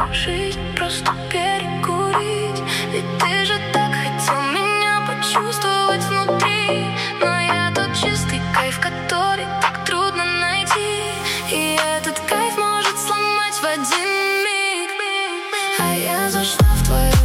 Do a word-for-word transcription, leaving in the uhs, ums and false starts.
перекусить, просто перекурить. Ведь ты же так хотел меня почувствовать внутри. Но я тот чистый кайф, который так трудно найти. И этот кайф может сломать в один миг. А я зашла в твою